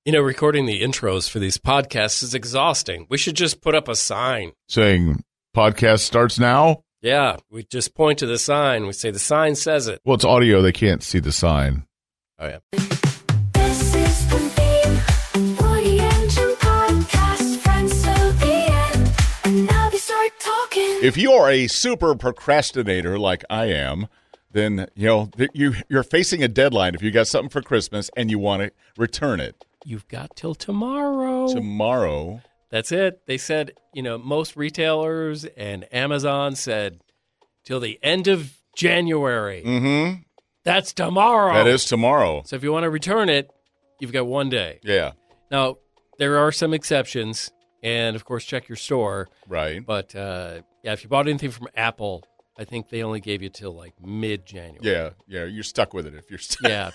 Recording the intros for these podcasts is exhausting. We should just put up a sign. Saying podcast starts now? Yeah, we just point to the sign. We say the sign says it. Well, it's audio. They can't see the sign. Oh, yeah. This is the main Woody and Jim podcast, friends till the end, and now they start talking. If you are a super procrastinator like I am, then, you're facing a deadline if you got something for Christmas and you want to return it. You've got till tomorrow. Tomorrow. That's it. They said, most retailers and Amazon said till the end of January. Mm-hmm. That's tomorrow. That is tomorrow. So if you want to return it, you've got one day. Yeah. Now, there are some exceptions, and, of course, check your store. Right. But, if you bought anything from Apple, I think they only gave you till, mid-January. Yeah, you're stuck with it if you're stuck. Yeah.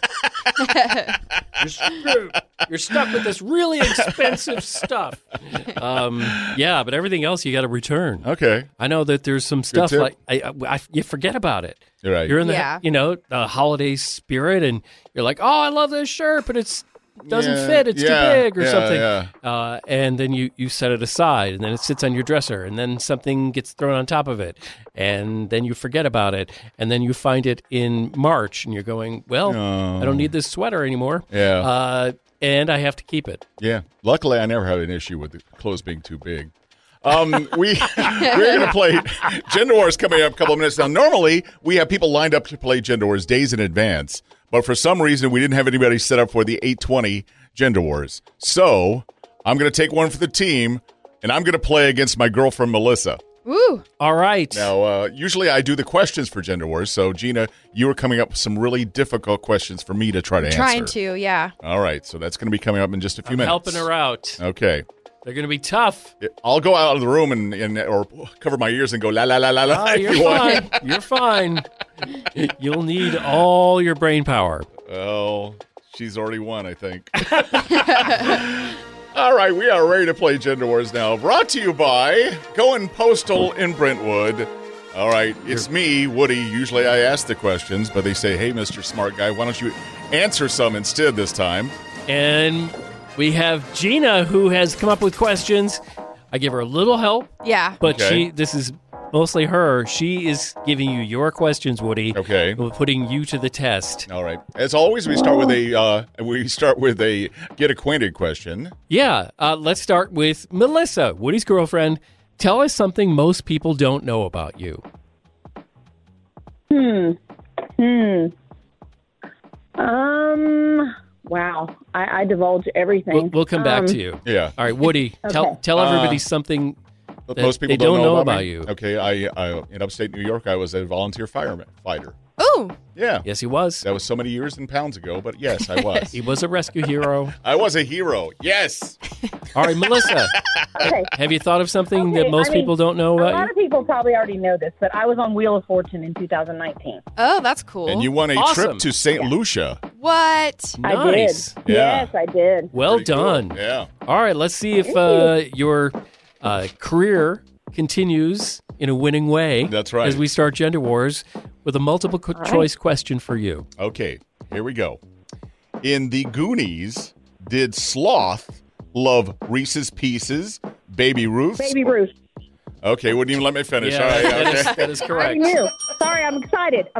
You're stuck with this really expensive stuff. But everything else you got to return. Okay. I know that there's some stuff tip. you forget about it. You're right. You're in the holiday spirit, and you're like, oh, I love this shirt, but it doesn't fit. It's too big or something. Yeah. And then you set it aside, and then it sits on your dresser, and then something gets thrown on top of it, and then you forget about it, and then you find it in March, and you're going, well, I don't need this sweater anymore. Yeah. And I have to keep it. Yeah. Luckily, I never had an issue with the clothes being too big. We're going to play Gender Wars coming up in a couple of minutes. Now, normally, we have people lined up to play Gender Wars days in advance. But for some reason, we didn't have anybody set up for the 8:20 Gender Wars. So I'm going to take one for the team, and I'm going to play against my girlfriend, Melissa. Woo! All right. Now, usually I do the questions for Gender Wars. So, Gina, you were coming up with some really difficult questions for me to try to answer. Trying to, yeah. All right. So that's going to be coming up in just a few minutes. Helping her out. Okay. They're going to be tough. I'll go out of the room or cover my ears and go la la la la la. You're fine. You're fine. You'll need all your brain power. Oh, she's already won, I think. All right, we are ready to play Gender Wars now. Brought to you by Going Postal in Brentwood. All right, it's me, Woody. Usually I ask the questions, but they say, hey, Mr. Smart Guy, why don't you answer some instead this time? And we have Gina, who has come up with questions. I give her a little help. Yeah. But Okay. this is mostly her. She is giving you your questions, Woody. Okay. Putting you to the test. All right. As always, we start with a get acquainted question. Yeah. Let's start with Melissa, Woody's girlfriend. Tell us something most people don't know about you. Wow. I divulge everything. We'll come back to you. Yeah. All right, Woody, Okay. tell everybody something that Most people they don't know about about me. you. Okay, I in upstate New York, I was a volunteer fighter. Ooh. Yeah. Yes, he was. That was so many years and pounds ago, but yes, I was. He was a rescue hero. I was a hero. Yes. All right, Melissa, Okay. have you thought of something Okay, that most I mean, people don't know A about lot you? of people probably already know this, but I was on Wheel of Fortune in 2019. Oh, that's cool. And you won a Awesome. trip to St. Lucia. What? Nice. I did. Yeah. Yes, I did. Well Pretty cool. done. Yeah. All right, let's see if your career continues in a winning way. That's right. As we start Gender Wars with a multiple choice question for you. Okay, here we go. In The Goonies, did Sloth love Reese's Pieces, Baby Ruth's? Baby Ruth. Okay, wouldn't even let me finish. Yeah, All right, that okay. is- that is I correct. knew. Sorry, I'm excited.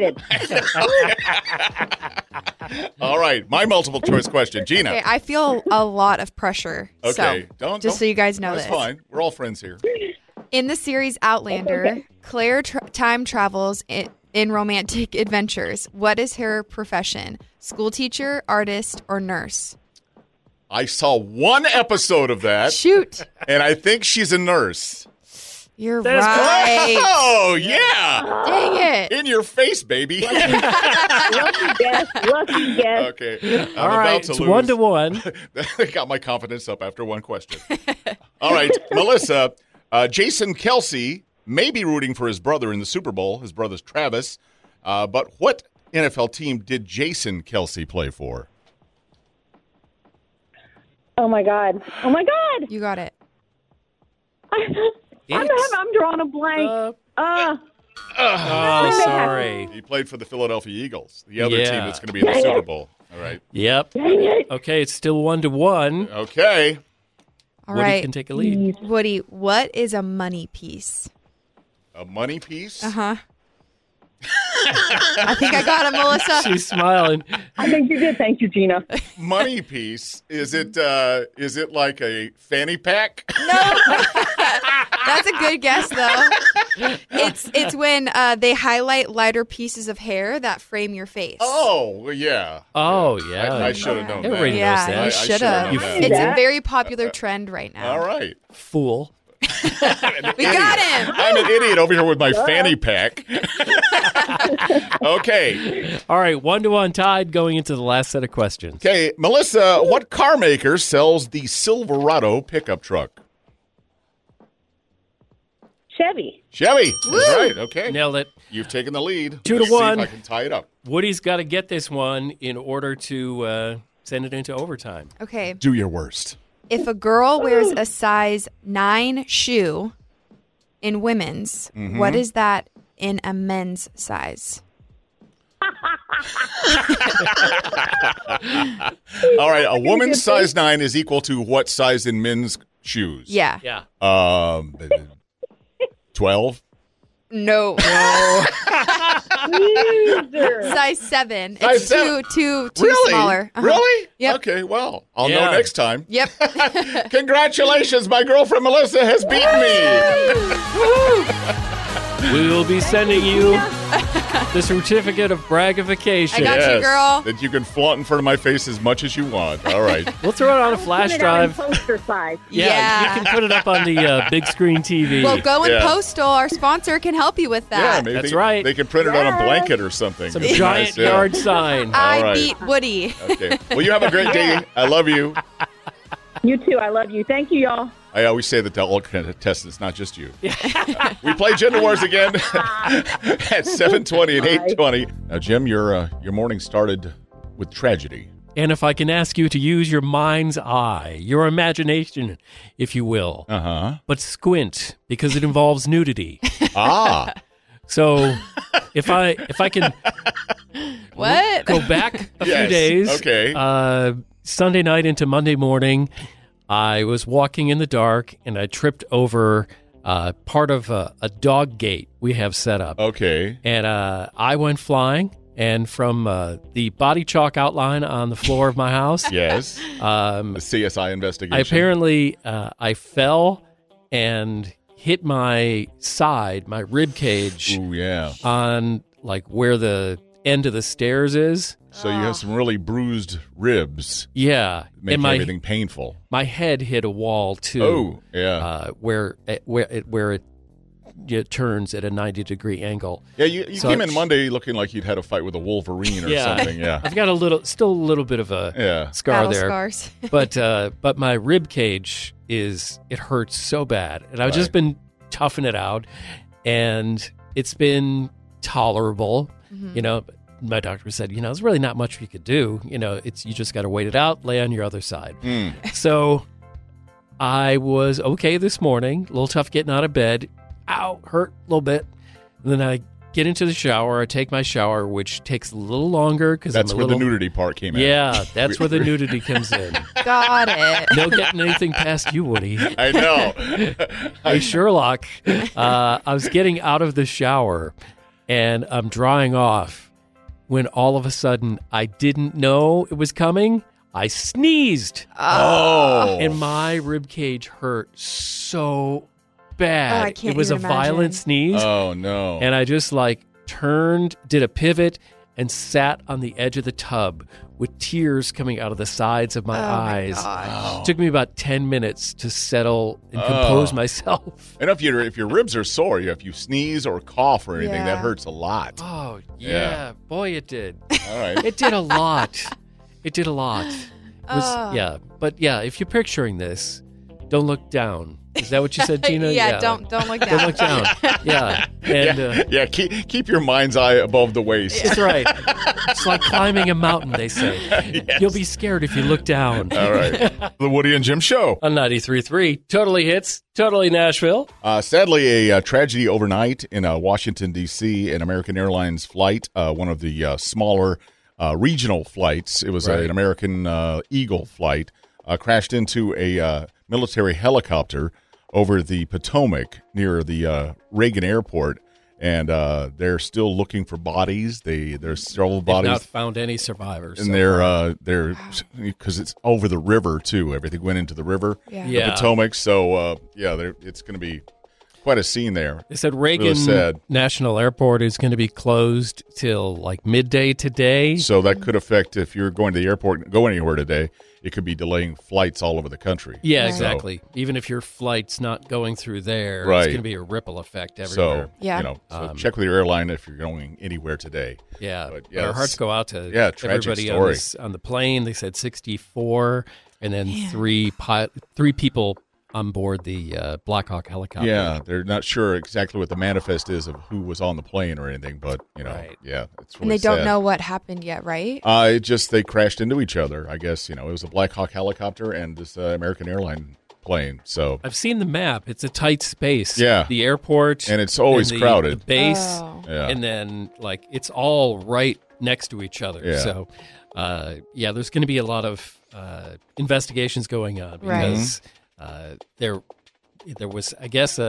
All right, my multiple choice question. Gina. Okay, I feel a lot of pressure. Okay, So, just so you guys know That's this. fine. We're all friends here. In the series Outlander, Okay. Claire time travels in romantic adventures. What is her profession? School teacher, artist, or nurse? I saw one episode of that, Shoot. and I think she's a nurse. You're That is right. Oh, yeah. Dang it. In your face, baby. Lucky guess. Lucky guess. Okay. I'm All about right, to it's lose. 1-1. I got my confidence up after one question. All right, Melissa, Jason Kelsey may be rooting for his brother in the Super Bowl. His brother's Travis. But what NFL team did Jason Kelsey play for? Oh, my God. Oh, my God. You got it. I'm drawing a blank. Oh, sorry. He played for the Philadelphia Eagles, the other Yeah. team that's going to be in the Super Bowl. All right. Yep. Dang it. Okay, it's still 1-1. Okay. All Woody right. can take a lead. Woody, what is a money piece? A money piece? Uh-huh. I think I got it, Melissa. She's smiling. I think you did. Thank you, Gina. Money piece? Is it like a fanny pack? No. That's a good guess, though. It's when they highlight lighter pieces of hair that frame your face. Oh, well, yeah. Oh, yeah. I should have known that. Everybody knows Yeah, that. you I should should've have. known that. It's a Yeah. very popular trend right now. All right. Fool. We got him. I'm an idiot over here with my fanny pack. Okay. All right, 1-1 tied going into the last set of questions. Okay, Melissa, what car maker sells the Silverado pickup truck? Chevy. Chevy. That's right. Okay. Nailed it. You've taken the lead. 2-1. Let's see if I can tie it up. Woody's got to get this one in order to send it into overtime. Okay. Do your worst. If a girl wears a size 9 shoe in women's, what is that in a men's size? All right. A woman's size 9 is equal to what size in men's shoes? Yeah. Yeah. 12. No. Loser. Size 7. Size It's 7. too Really? smaller. Uh-huh. Really? Yep. Okay, well, I'll Yeah. know next time. Yep. Congratulations, my girlfriend Melissa has beaten me. We will be sending you the certificate of braggification. I got you, girl. That you can flaunt in front of my face as much as you want. All right. We'll throw it on a flash Print it out in drive. poster size. Yeah, you can put it up on the big screen TV. Well, Go and Yeah. Postal, our sponsor, can help you with Yeah, that. maybe That's they, right. They can print it on a Yes. blanket or something. Some It'd be giant nice, yeah. yard sign. I All right. beat Woody. Okay. Well, you have a great day. I love you. You too. I love you. Thank you, y'all. I always say that to all contestants, not just you. We play Gender Wars again at 7:20 and 8:20. Now, Jim, your morning started with tragedy. And if I can ask you to use your mind's eye, your imagination, if you will, Uh-huh. but squint because it involves nudity. Ah. So if I can What? go back a few Yes. days, Okay. Sunday night into Monday morning, I was walking in the dark and I tripped over part of a dog gate we have set up. Okay. And I went flying, and from the body chalk outline on the floor of my house, Yes. The CSI investigation. I apparently I fell and hit my side, my rib cage, Ooh, yeah. on like where the end of the stairs is. So you have some really bruised ribs. Yeah, Making and everything painful. my head hit a wall too. Oh, yeah. Where it turns at a 90-degree angle. Yeah, you So came in it's- Monday looking like you'd had a fight with a Wolverine or Yeah. something. Yeah. I've got still a little bit of a Yeah. scar Battle there. scars. but my rib cage it hurts so bad, and I've just Right. been toughing it out, and it's been tolerable. You know, my doctor said, there's really not much we could do. You just got to wait it out, lay on your other side. So I was okay this morning, a little tough getting out of bed. Ow, hurt a little bit. And then I get into the shower. I take my shower, which takes a little longer because That's I'm a where little. the nudity part came in. Yeah, that's where the nudity comes in. Got it. No getting anything past you, Woody. I know. Hey, Sherlock. I was getting out of the shower and I'm drying off when all of a sudden I didn't know it was coming. I sneezed Oh. and my rib cage hurt so bad. Oh, I can't it was even a violent imagine. sneeze. Oh, no. And I just turned, did a pivot, and sat on the edge of the tub with tears coming out of the sides of my eyes. gosh. It took me about 10 minutes to settle and compose myself. And if your ribs are sore, if you sneeze or cough or anything, Yeah. that hurts a lot. Oh, Yeah. yeah. Boy, it did. All right. It did a lot. It did a lot. It was, Oh. yeah. But yeah, if you're picturing this, don't look down. Is that what you said, Gina? Yeah, don't look down. Don't look down. Yeah. And Yeah, keep your mind's eye above the waist. that's right. It's like climbing a mountain, they say. Yes. You'll be scared if you look down. All right. The Woody and Jim Show. On 93.3, Totally Hits, Totally Nashville. Sadly, a tragedy overnight in Washington, D.C., an American Airlines flight, one of the smaller regional flights. It was an American Eagle flight. Crashed into a military helicopter over the Potomac near the Reagan Airport. And they're still looking for bodies. There's several bodies. They've not found any survivors. And they're because it's over the river too. Everything went into the river, the Potomac. So it's going to be quite a scene there. They said Reagan National Airport is going to be closed till like midday today. So that could affect if you're going to the airport and go anywhere today. It could be delaying flights all over the country. Yeah, exactly. Even if your flight's not going through there, it's going to be a ripple effect everywhere. So, check with your airline if you're going anywhere today. Yeah, but our hearts go out to everybody on the plane. They said 64, and then three people on board the Black Hawk helicopter. Yeah, they're not sure exactly what the manifest is of who was on the plane or anything, but that's really and they don't know what happened yet, right? They crashed into each other. I guess it was a Black Hawk helicopter and this American airline plane. So I've seen the map. It's a tight space. Yeah, the airport, and it's always crowded. The base, and then it's all right next to each other. Yeah. So, there's going to be a lot of investigations going on because. There was, I guess,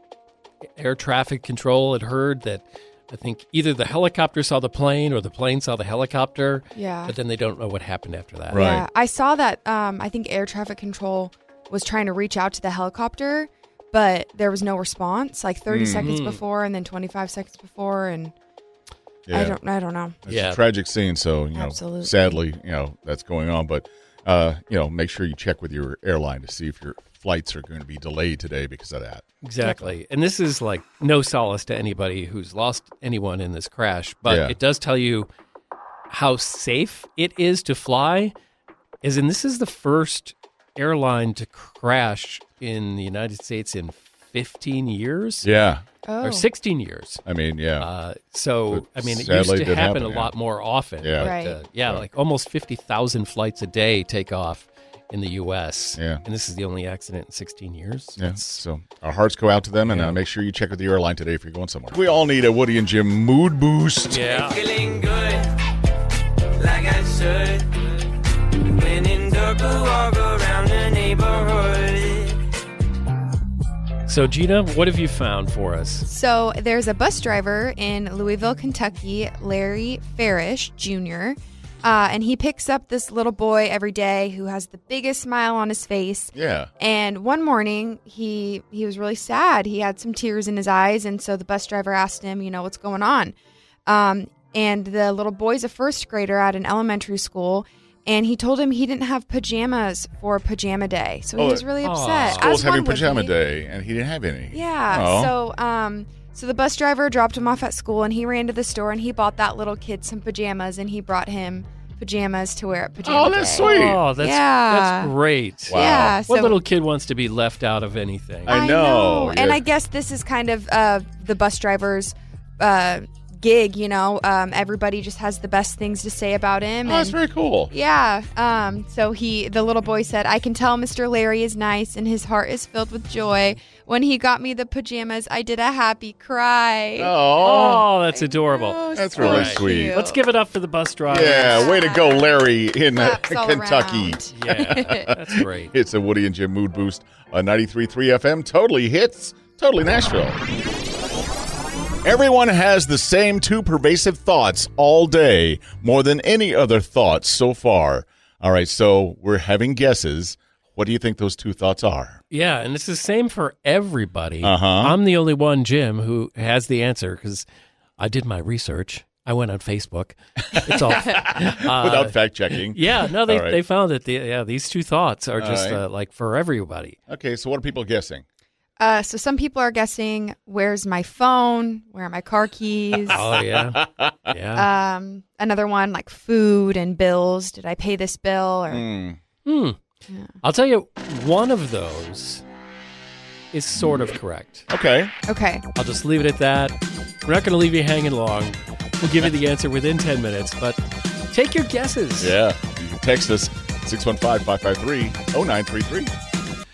air traffic control had heard that I think either the helicopter saw the plane or the plane saw the helicopter. Yeah. But then they don't know what happened after that. Right. Yeah. I saw that. I think air traffic control was trying to reach out to the helicopter, but there was no response. Like 30 seconds before, and then 25 seconds before, and I don't know. It's a tragic scene. So Absolutely. Sadly, that's going on, but. Make sure you check with your airline to see if your flights are going to be delayed today because of that. Exactly. And this is like no solace to anybody who's lost anyone in this crash, but it does tell you how safe it is to fly. This is the first airline to crash in the United States in 15 years. Yeah. Or 16 years. I mean, yeah. It used to happen a lot more often. Yeah. But, like almost 50,000 flights a day take off in the U.S. Yeah. And this is the only accident in 16 years. Yeah. So our hearts go out to them, and make sure you check with the airline today if you're going somewhere. We all need a Woody and Jim mood boost. Yeah. Feeling good, like I should. When in dark, walk around the neighborhood. So, Gina, what have you found for us? So there's a bus driver in Louisville, Kentucky, Larry Farish Jr., and he picks up this little boy every day who has the biggest smile on his face. Yeah. And one morning, he was really sad. He had some tears in his eyes, and so the bus driver asked him, what's going on? And the little boy's a first grader at an elementary school, and he told him he didn't have pajamas for pajama day. So he was really upset. School's having pajama day, and he didn't have any. Yeah. So the bus driver dropped him off at school, and he ran to the store, and he bought that little kid some pajamas, and he brought him pajamas to wear at pajama day. That's sweet. Oh, that's great. Wow. Yeah. What little kid wants to be left out of anything? I know. And I guess this is kind of the bus driver's gig, everybody just has the best things to say about him. That's very cool. Yeah. So the little boy said, I can tell Mr. Larry is nice and his heart is filled with joy. When he got me the pajamas, I did a happy cry. Oh, that's adorable. That's really sweet. Cute. Let's give it up for the bus driver. Yeah, way to go, Larry in Claps all Kentucky. around. Yeah, that's great. It's a Woody and Jim mood boost on 93.3 FM. Totally hits, totally Nashville. Everyone has the same two pervasive thoughts all day, more than any other thoughts so far. All right, so we're having guesses. What do you think those two thoughts are? Yeah, and it's the same for everybody. Uh-huh. I'm the only one, Jim, who has the answer because I did my research. I went on Facebook. It's all without fact checking. Yeah, no, All right. they found that these two thoughts are just like for everybody. Okay, so what are people guessing? So some people are guessing, where's my phone? Where are my car keys? Oh yeah, yeah. Another one, like food and bills. Did I pay this bill? Or I'll tell you, one of those is sort of correct. Okay. Okay. I'll just leave it at that. We're not going to leave you hanging long. We'll give you the answer within 10 minutes, but take your guesses. Yeah, you can text us 615-553-0933.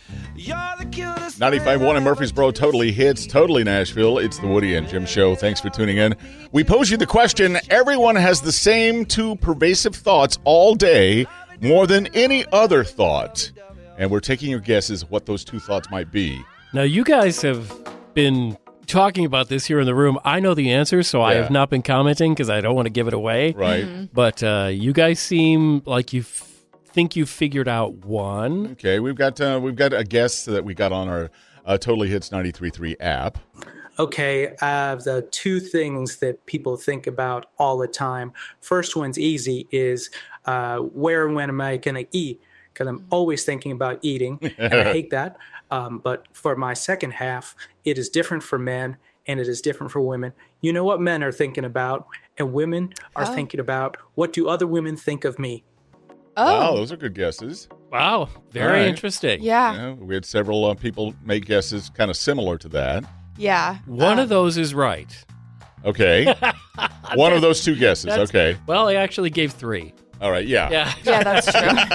You're the cutest 95.1 in Murfreesboro, totally hits, totally Nashville. It's the Woody and Jim Show. Thanks for tuning in. We pose you the question, everyone has the same two pervasive thoughts all day, more than any other thought. And we're taking your guesses what those two thoughts might be. Now, you guys have been talking about this here in the room. I know the answer, so I Yeah. have not been commenting because I don't want to give it away. Right. But you guys seem like you think you've figured out one. Okay, we've got a guest that we got on our Totally Hits 93.3 app. Okay, the two things that people think about all the time. First one's easy is where and when am I going to eat? Because I'm always thinking about eating, and I hate that. But for my second half, it is different for men and it is different for women. You know what men are thinking about, and women are thinking about what do other women think of me? Wow, those are good guesses. Wow, very All right. interesting. Yeah. We had several people make guesses kind of similar to that. Yeah. One of those is right. Okay. One of those two guesses. That's- Okay. Well, I actually gave 3. All right. Yeah. Yeah. Yeah, that's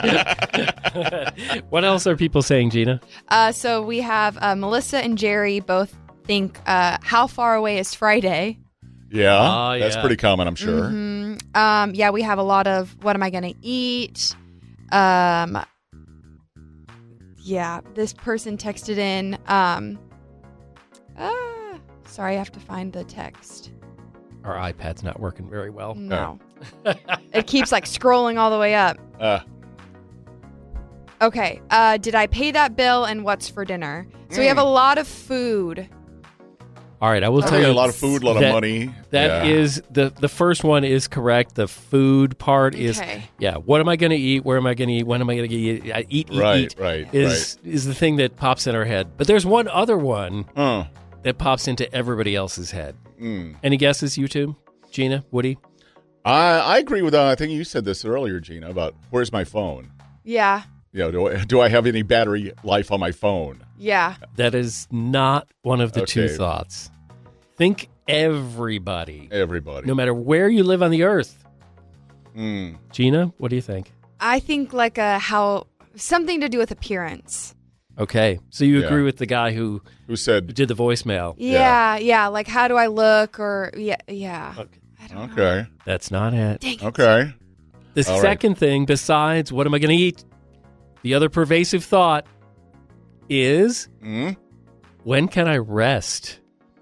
true. What else are people saying, Gina? So we have Melissa and Jerry both think, how far away is Friday? Yeah. Oh, That's yeah. pretty common, I'm sure. Yeah, we have a lot of what am I going to eat? Yeah, this person texted in. Sorry, I have to find the text. Our iPad's not working very well. No. It keeps like scrolling all the way up. Okay. Did I pay that bill and what's for dinner? So we have a lot of food. All right, I will tell Okay, you a lot of food, a lot of that- money. That Yeah. is the first one is correct. The food part is Okay. What am I going to eat? Where am I going to eat? When am I going to eat? Eat. Right, Eat right, is the thing that pops in our head. But there's one other one that pops into everybody else's head. Any guesses, you two? Gina, Woody? I agree with I think you said this earlier, Gina, about where's my phone? Yeah. You know, do I have any battery life on my phone? Yeah. That is not one of the two Okay. thoughts. Think everybody, Everybody. no matter where you live on the earth. Gina, what do you think? I think like something to do with appearance. Okay, so you Yeah. agree with the guy who Who said? did the voicemail. Yeah. Like how do I look or yeah. Okay. I don't know. Okay. That's not it. Dang it. Okay. The All right. second thing, besides what am I going to eat, the other pervasive thought is when can I rest?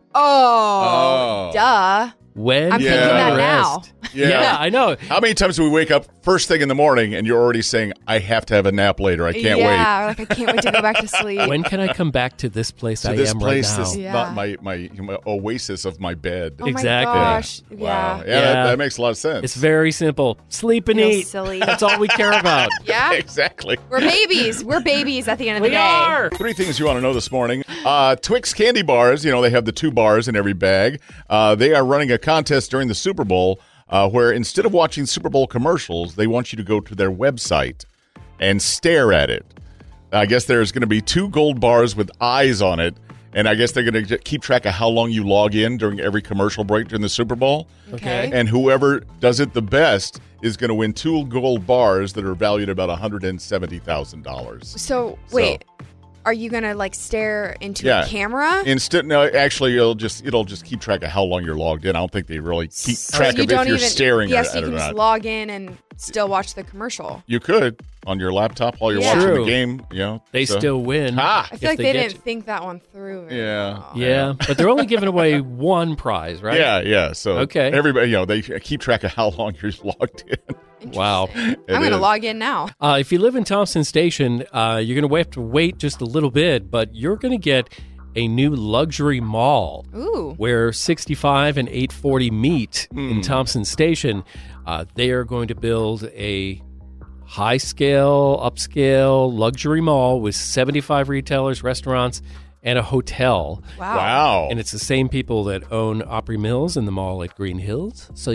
Oh, duh. When I'm can thinking I that now. rest? Yeah. I know. How many times do we wake up first thing in the morning and you're already saying, I have to have a nap later. I can't wait. Yeah, like I can't wait to go back to sleep. When can I come back to this place To I this am place, right now? this Yeah. my oasis of my bed. Oh Exactly. my gosh. Wow. Yeah. Yeah, Yeah. That makes a lot of sense. It's very simple. Sleep and Feel eat. silly. That's all we care about. Yeah. Exactly. We're babies. We're babies at the end of the We day. are. 3 things you want to know this morning. Twix candy bars, they have the 2 bars in every bag. They are running a contest during the Super Bowl where instead of watching Super Bowl commercials, they want you to go to their website and stare at it. I guess there's going to be 2 gold bars with eyes on it, and I guess they're going to keep track of how long you log in during every commercial break during the Super Bowl. Okay. And whoever does it the best is going to win 2 gold bars that are valued at about $170,000. So wait, are you gonna like stare into Yeah. a camera? No, actually, it'll just keep track of how long you're logged in. I don't think they really keep So track you of don't if you're even, staring Yes, at you it can or just not. log in and still watch the commercial. You could on your laptop while you're Yeah. watching True. the game. They so- still win. Ah. I feel like if they get didn't think that one through. very Yeah. well. Yeah, but they're only giving away one prize, right? Yeah. So Okay. everybody, they keep track of how long you're logged in. Wow. Interesting. It I'm gonna is. log in now. If you live in Thompson Station, you're going to have to wait just a little bit, but you're going to get a new luxury mall Ooh. where 65 and 840 meet in Thompson Station. They are going to build a high-scale, upscale luxury mall with 75 retailers, restaurants, and a hotel. Wow. Wow. And it's the same people that own Opry Mills and the mall at Green Hills. So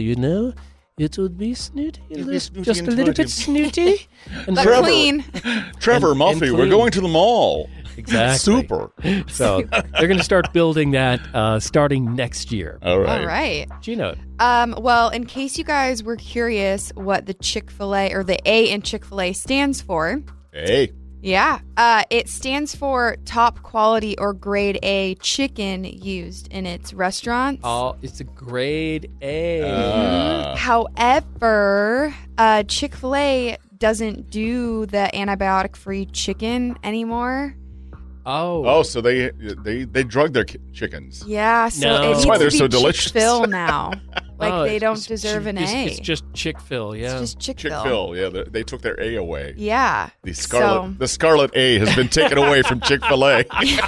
it would be snooty. snooty Just and a little snooty. bit snooty. And But Trevor. clean. Trevor, and Muffy, we're clean. going to the mall. Exactly. Super. So they're going to start building that starting next year. All right. All right. Gina, Well, in case you guys were curious what the Chick-fil-A or the A in Chick-fil-A stands for, Hey. Yeah. It stands for top quality or grade A chicken used in its restaurants. Oh, it's a grade A. However, Chick-fil-A doesn't do the antibiotic-free chicken anymore. Oh, so they drug their chickens. Yeah, so No. it That's needs why they're to be so delicious. Chick-fil now. Like Oh, they don't it's- deserve an it's, A. It's just Chick-fil, yeah. It's just Chick-fil. Chick-fil, yeah, they took their A away. Yeah. The Scarlet A has been taken away from Chick-fil-A.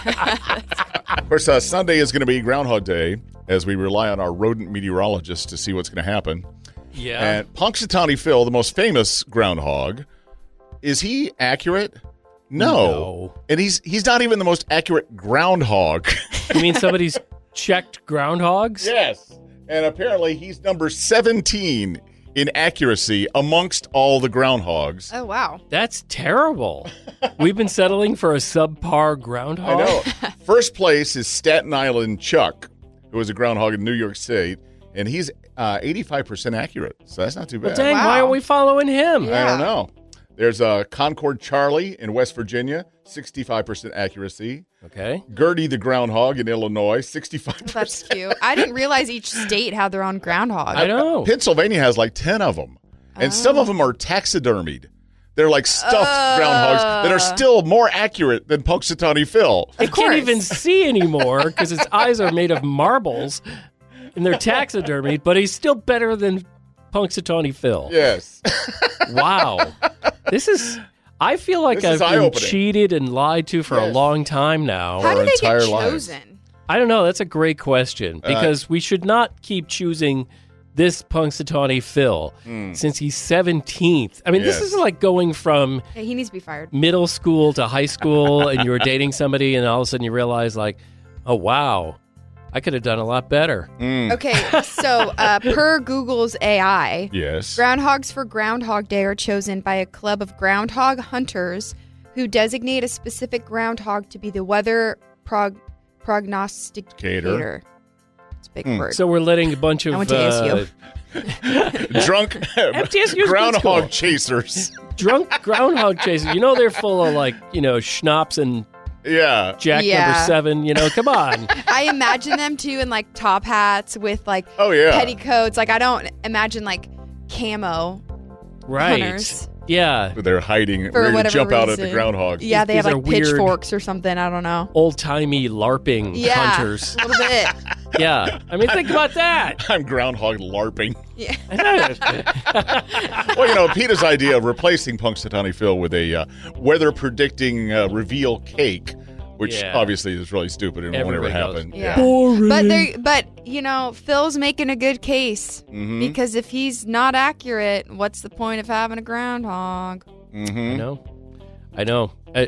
Of course, Sunday is going to be Groundhog Day, as we rely on our rodent meteorologists to see what's going to happen. yeah. And Punxsutawney Phil, the most famous groundhog, is he accurate? No. And he's not even the most accurate groundhog. You mean somebody's checked groundhogs? Yes. And apparently he's number 17 in accuracy amongst all the groundhogs. Oh, wow. That's terrible. We've been settling for a subpar groundhog. I know. First place is Staten Island Chuck, who was a groundhog in New York State, and he's 85% accurate. So that's not too bad. Well, dang, Wow. why aren't we following him? Yeah. I don't know. There's Concord Charlie in West Virginia, 65% accuracy. Okay. Gertie the groundhog in Illinois, 65%. That's cute. I didn't realize each state had their own groundhog. I know. Pennsylvania has like 10 of them. And some of them are taxidermied. They're like stuffed groundhogs that are still more accurate than Punxsutawney Phil. They course. can't even see anymore because his eyes are made of marbles and they're taxidermied, but he's still better than Punxsutawney Phil. Yes. Wow. I feel like This is I've been eye-opening. cheated and lied to for a Yes. long time now. How our did they get entire lives. chosen? I don't know. That's a great question because we should not keep choosing this Punxsutawney Phil since he's 17th. I mean, this Yes. is like going from Hey, he needs to be fired. middle school to high school and you were dating somebody and all of a sudden you realize like, oh, wow, I could have done a lot better. Okay, so per Google's AI, Yes. groundhogs for Groundhog Day are chosen by a club of groundhog hunters who designate a specific groundhog to be the weather prognosticator. It's a big word. So we're letting a bunch of I went to ASU. Drunk FTSU is good groundhog school. chasers. Drunk groundhog chasers. You know they're full of like, schnapps and Yeah. Jack Yeah. number 7. Come on. I imagine them too in like top hats with like Oh, yeah. petticoats. Like I don't imagine like camo Right. hunters. Yeah. They're hiding, For ready to whatever jump out at the reason. groundhogs. Yeah, they have These are like weird- pitchforks or something. I don't know. Old-timey LARPing Yeah, hunters. a little bit. Yeah. I mean, think about that. I'm groundhog LARPing. Yeah. Well, Peter's idea of replacing Punxsutawney Phil with a weather predicting reveal cake, which Yeah. obviously is really stupid and won't ever Everybody goes, happen. Yeah. Boring. But Phil's making a good case Mm-hmm. because if he's not accurate, what's the point of having a groundhog? I know.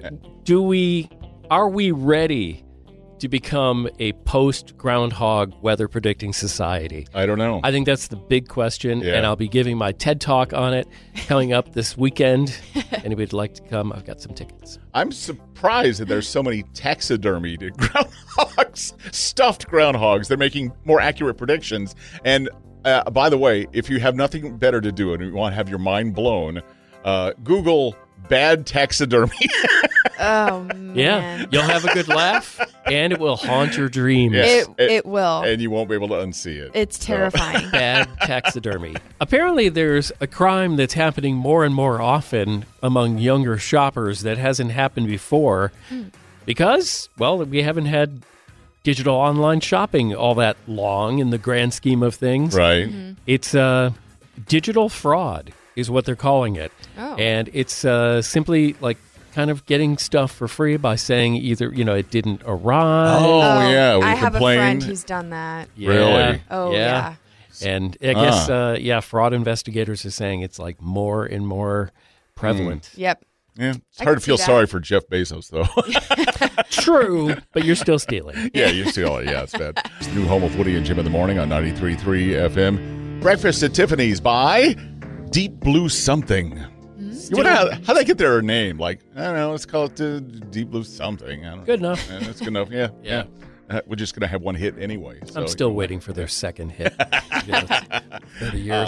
Are we ready to become a post-groundhog weather predicting society? I don't know. I think that's the big question, Yeah. and I'll be giving my TED Talk on it coming up this weekend. Anybody'd like to come, I've got some tickets. I'm surprised that there's so many taxidermied groundhogs, stuffed groundhogs. They're making more accurate predictions. And by the way, if you have nothing better to do and you want to have your mind blown, Google bad taxidermy. Oh man. Yeah, you'll have a good laugh, and it will haunt your dreams. Yes. It will. And you won't be able to unsee it. It's terrifying. Bad taxidermy. Apparently, there's a crime that's happening more and more often among younger shoppers that hasn't happened before because, well, we haven't had digital online shopping all that long in the grand scheme of things. Right. It's digital fraud is what they're calling it. Oh. And it's simply like kind of getting stuff for free by saying either, it didn't arrive. Oh, yeah. We I have complained. a friend who's done that. Yeah. Really? Oh, yeah. And I guess, fraud investigators are saying it's like more and more prevalent. Yep. Yeah. It's I hard can to feel see that. sorry for Jeff Bezos, though. True, but you're still stealing. Yeah, you see all it. Yeah, it's bad. It's the new home of Woody and Jim in the morning on 93.3 FM. Breakfast at Tiffany's by Deep Blue Something. You wonder how they get their name? Like, I don't know, let's call it Deep Blue Something. I don't know. Good enough. Yeah, that's good enough. Yeah. Yeah. We're just going to have one hit anyway. I'm so- still waiting for their second hit. 30 years.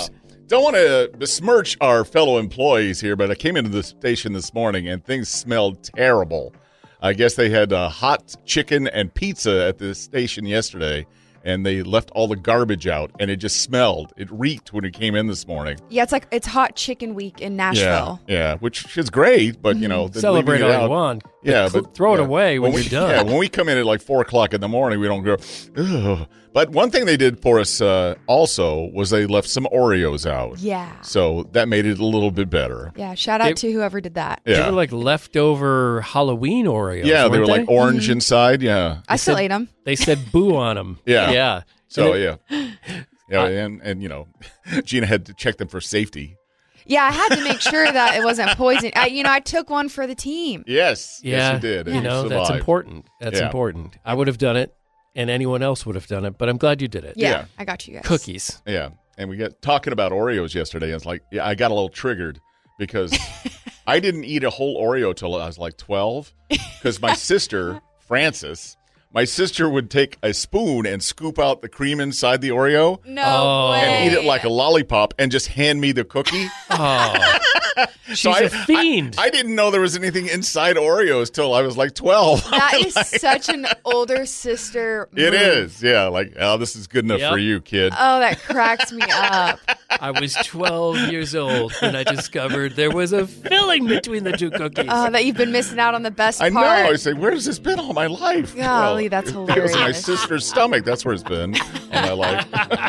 Don't want to besmirch our fellow employees here, but I came into the station this morning and things smelled terrible. I guess they had hot chicken and pizza at the station yesterday, and they left all the garbage out, and it just smelled. It reeked when we came in this morning. Yeah, it's hot chicken week in Nashville. Yeah, which is great, but you know, Celebrate leaving it all you out- want. Yeah, but but throw it yeah. away when you're done. Yeah, when we come in at like 4 o'clock in the morning, we don't go, ugh. But one thing they did for us also was they left some Oreos out. Yeah. So that made it a little bit better. Yeah, shout out to whoever did that. They Yeah. were like leftover Halloween Oreos. Yeah, they were weren't like orange inside. Yeah. I still ate them. They said boo on them. Yeah. Yeah. So, And it- yeah. And you know, Gina had to check them for safety. Yeah, I had to make sure that it wasn't poison. I took one for the team. Yes. Yeah. Yes, you did. And You know, that's survived. important. That's Yeah. important. I would have done it, and anyone else would have done it, but I'm glad you did it. Yeah, Yeah. I got you guys. Cookies. Yeah. And we got talking about Oreos yesterday. And it's like, yeah, I got a little triggered because I didn't eat a whole Oreo till I was like 12 because my sister, Frances, would take a spoon and scoop out the cream inside the Oreo No Oh. way. and eat it like a lollipop and just hand me the cookie. Oh, she's a fiend. I didn't know there was anything inside Oreos till I was like 12. That is such an older sister move. It is. Yeah. Like, oh, this is good enough Yep. for you, kid. Oh, that cracks me up. I was 12 years old when I discovered there was a filling between the two cookies. Oh, that you've been missing out on the best I know. part. I say, where has this been all my life? Golly, that's It was in my hilarious. sister's stomach. That's where it's been all my life.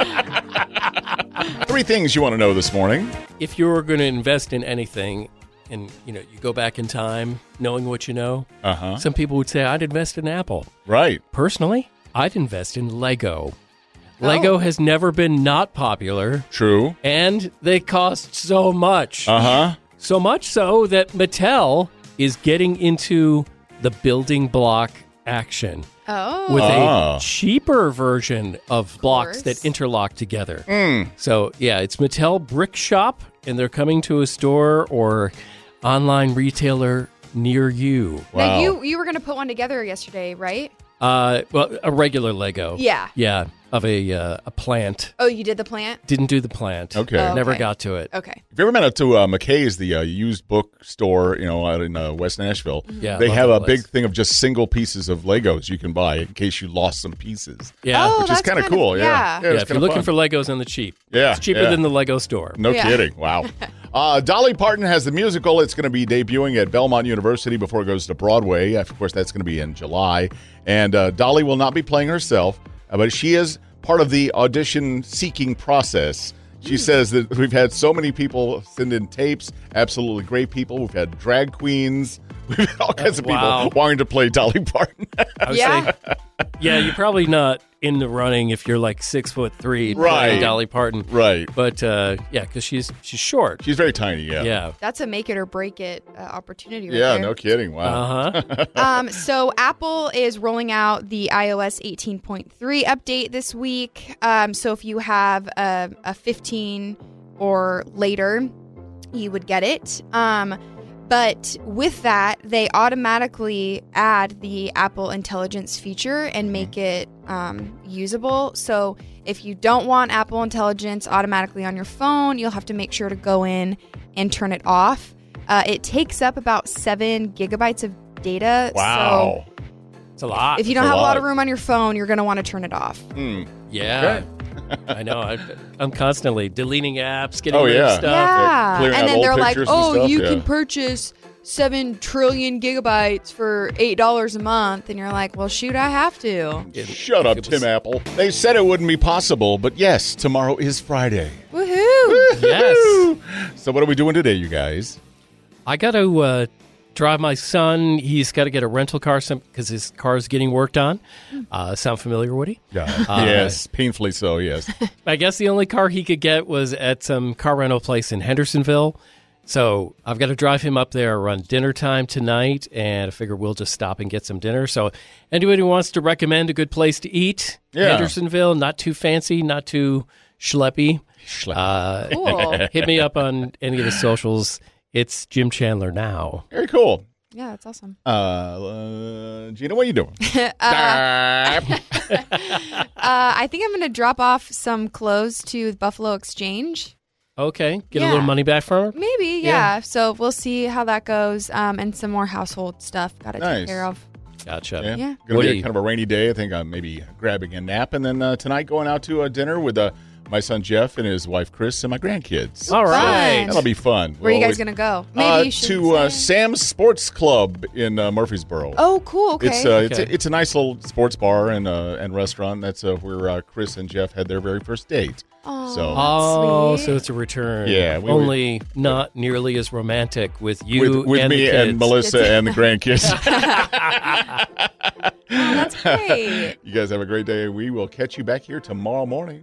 3 things you want to know this morning. If you were going to invest in anything, and you go back in time, knowing what you know, some people would say I'd invest in Apple. Right. Personally, I'd invest in Lego. Lego has never been not popular, True. and they cost so much. Uh-huh. So much so that Mattel is getting into the building block action Oh. with Ah. a cheaper version of blocks course. that interlock together. So, yeah, it's Mattel Brick Shop, and they're coming to a store or online retailer near you. Wow. Now, you were going to put one together yesterday, right? Well, a regular Lego. Yeah. Yeah, of a plant. Oh, you did the plant? Didn't do the plant. Okay. Oh, Never okay. got to it. Okay. If you ever been out to McKay's, the used book store, out in West Nashville, Yeah, they love have that a place. big thing of just single pieces of Legos you can buy in case you lost some pieces. Yeah. Oh, Which is that's kind of cool. Yeah. Yeah, it's if you're kinda looking fun. for Legos on the cheap. Yeah, It's cheaper yeah. than the Lego store. No Yeah. kidding. Wow. Dolly Parton has the musical. It's going to be debuting at Belmont University before it goes to Broadway. Of course, that's going to be in July. And Dolly will not be playing herself, but she is part of the audition seeking process. She says that we've had so many people send in tapes, absolutely great people. We've had drag queens. We've had all kinds of people Wow. wanting to play Dolly Parton. I would Yeah. say, yeah, you're probably not in the running if you're like 6'3", Right. playing Dolly Parton. Right. But yeah, because she's short. She's very tiny, yeah. Yeah. That's a make it or break it opportunity right Yeah, there. no kidding. Wow. Uh-huh. So Apple is rolling out the iOS 18.3 update this week. So if you have a 15 or later, you would get it. But with that, they automatically add the Apple Intelligence feature and make it usable. So if you don't want Apple Intelligence automatically on your phone, you'll have to make sure to go in and turn it off. It takes up about 7 gigabytes of data. Wow. It's a lot. So if you don't That's a have a lot lot. of room on your phone, you're going to want to turn it off. Yeah. I know. I'm constantly deleting apps, getting Oh, rid of yeah. stuff. Yeah. clearing out And then old they're like, pictures and oh, stuff, you yeah. can purchase 7 trillion gigabytes for $8 a month. And you're like, well, shoot, I have to. Shut up, It was- Tim Apple. They said it wouldn't be possible, but yes, tomorrow is Friday. Woohoo. Yes. So what are we doing today, you guys? I got to drive my son. He's got to get a rental car because his car is getting worked on. Sound familiar, Woody? Yes, painfully so, yes. I guess the only car he could get was at some car rental place in Hendersonville. So I've got to drive him up there around dinner time tonight, and I figure we'll just stop and get some dinner. So anybody who wants to recommend a good place to eat, Yeah. Hendersonville, not too fancy, not too schleppy, Cool. hit me up on any of the socials. It's Jim Chandler Now. Very cool. Yeah, that's awesome. Gina, what are you doing? I think I'm going to drop off some clothes to Buffalo Exchange. Okay, get a Yeah. little money back from her. Maybe, yeah. So we'll see how that goes, and some more household stuff got to Nice. take care of. Gotcha. Yeah. Yeah. Gonna What be do a you- kind of a rainy day. I think I'm maybe grabbing a nap, and then tonight going out to dinner with my son Jeff and his wife Chris and my grandkids. All right. That'll be fun. Where are you We'll guys always- gonna go? Maybe you should to say. Sam's Sports Club in Murfreesboro. Oh, cool. Okay. It's Okay. it's a nice little sports bar and restaurant. That's where Chris and Jeff had their very first date. Aw, So Oh, sweet. so it's a return. Yeah, we- only not nearly as romantic with you with and me the kids. and Melissa and the grandkids. Oh, that's great. You guys have a great day. We will catch you back here tomorrow morning.